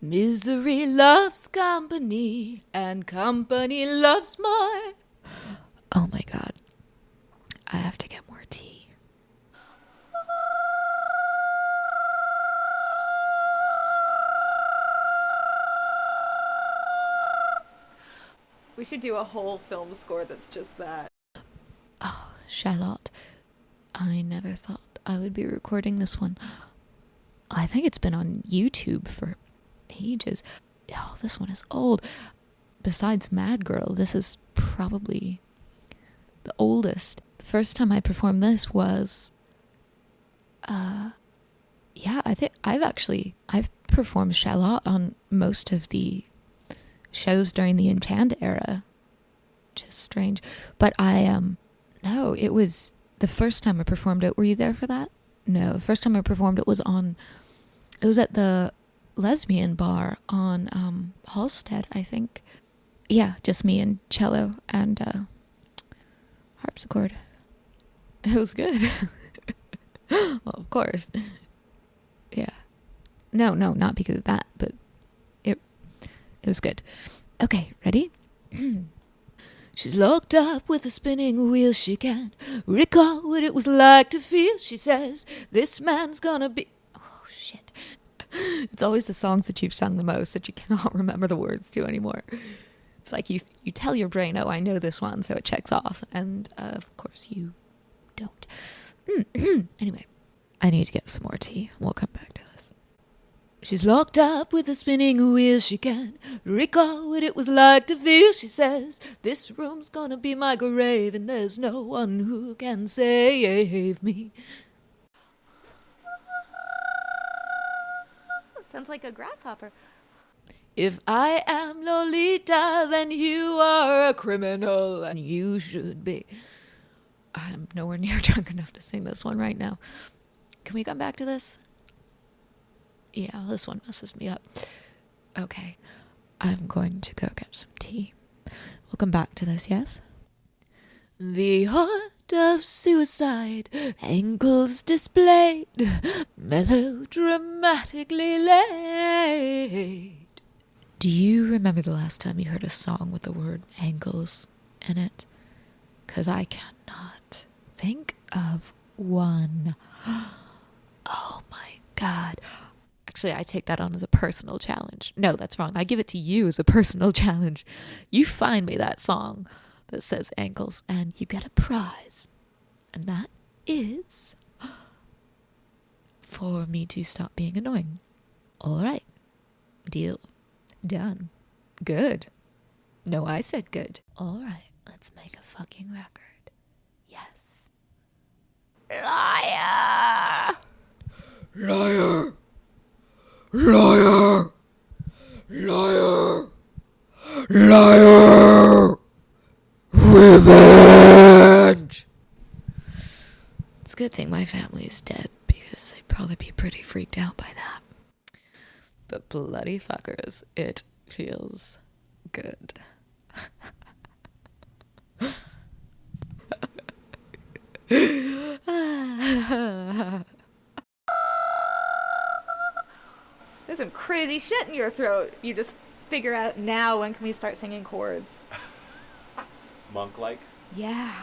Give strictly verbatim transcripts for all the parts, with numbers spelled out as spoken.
Misery loves company, and company loves more. Oh my god. I have to get more tea. We should do a whole film score that's just that. Oh, Charlotte. I never thought I would be recording this one. I think it's been on YouTube for ages. Oh, this one is old. Besides Mad Girl, this is probably the oldest. The first time I performed this was, uh, yeah, I think I've actually, I've performed Charlotte on most of the shows during the Enchant era, which is strange. But I, um, no, it was the first time I performed it. Were you there for that? No, the first time I performed it was on, it was at the Lesbian Bar on, um, Halstead, I think. Yeah, just me and cello and, uh, harpsichord. It was good. Well, of course. Yeah. No, no, not because of that, but it it was good. Okay, ready? She's locked up with a spinning wheel. She can't recall what it was like to feel. She says, this man's gonna be... Oh, shit. It's always the songs that you've sung the most that you cannot remember the words to anymore. It's like you you tell your brain, oh, I know this one, so it checks off. And, uh, of course, you don't. Anyway, I need to get some more tea. We'll come back to this. She's locked up with a spinning wheel. She can't recall what it was like to feel. She says, this room's gonna be my grave, and there's no one who can save me. Sounds like a grasshopper. If I am Lolita, then you are a criminal, and you should be. I'm nowhere near drunk enough to sing this one right now. Can we come back to this? Yeah, this one messes me up. Okay, I'm going to go get some tea. We'll come back to this, yes? The heart of suicide, ankles displayed, melodramatically laid. Do you remember the last time you heard a song with the word ankles in it? 'Cause I cannot think of one. Oh my god. Actually, I take that on as a personal challenge. No, that's wrong. I give it to you as a personal challenge. You find me that song that says ankles, and you get a prize. And that is for me to stop being annoying. All right. Deal. Done. Good. No, I said good. All right. Let's make a fucking record. Yes. Liar! Liar! Liar! Liar! Liar! Revenge! It's a good thing my family is dead, because they'd probably be pretty freaked out by that. But bloody fuckers, it feels good. There's some crazy shit in your throat. You just figure out now when can we start singing chords. Monk-like? Yeah.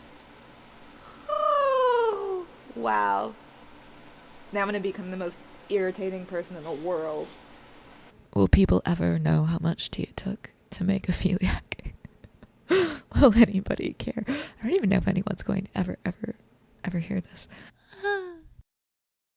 Oh, wow. Now I'm going to become the most irritating person in the world. Will people ever know how much tea it took to make a Philiac? Will anybody care? I don't even know if anyone's going to ever, ever, ever hear this.